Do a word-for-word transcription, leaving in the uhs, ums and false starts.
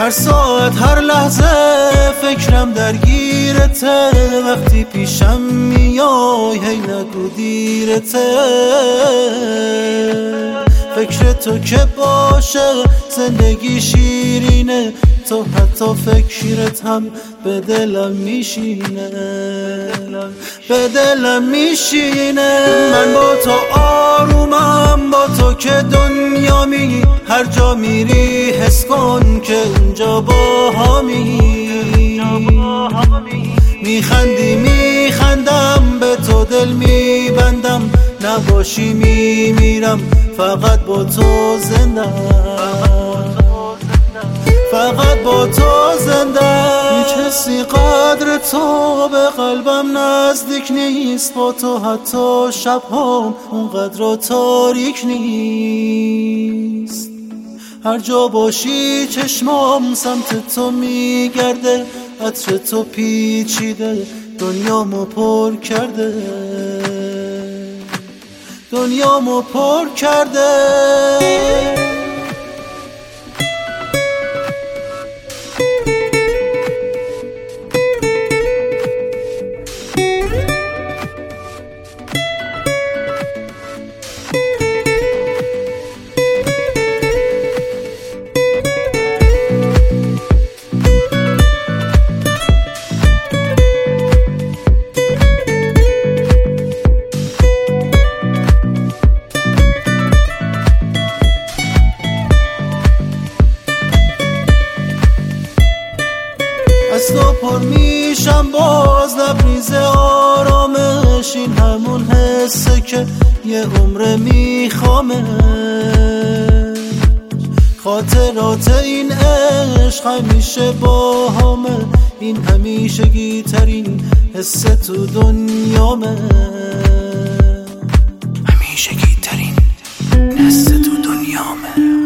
هر ساعت هر لحظه فکرم درگیرته، وقتی پیشم میای هی نگو دیرته. فکر تو که باشه زندگی شیرینه، تو حتی فکرت هم به دلم میشینه، به دلم میشینه. من با تو آرومم، با تو که دنیا می، هر جا میری حس کن که اونجا با همی. میخندی میخندم، به تو دل میبندم، نباشی میمیرم فقط با تو زنده، فقط با تو زنده. هیچ حسی قدر تو به قلبم نزدیک نیست، با تو حتی شب هم اونقدر تاریک نیست. هر جا باشی چشمام سمت تو میگرده، عطر تو پیچیده دنیامو پر کرده، دنیامو پر کرده. از تو پر میشم باز لبریز آرامش، این همون حسه که یه عمر میخوامه. خاطرات این عشق همیشه با همه، این همیشگی ترین حس تو دنیامه، همیشگی ترین حس تو دنیامه.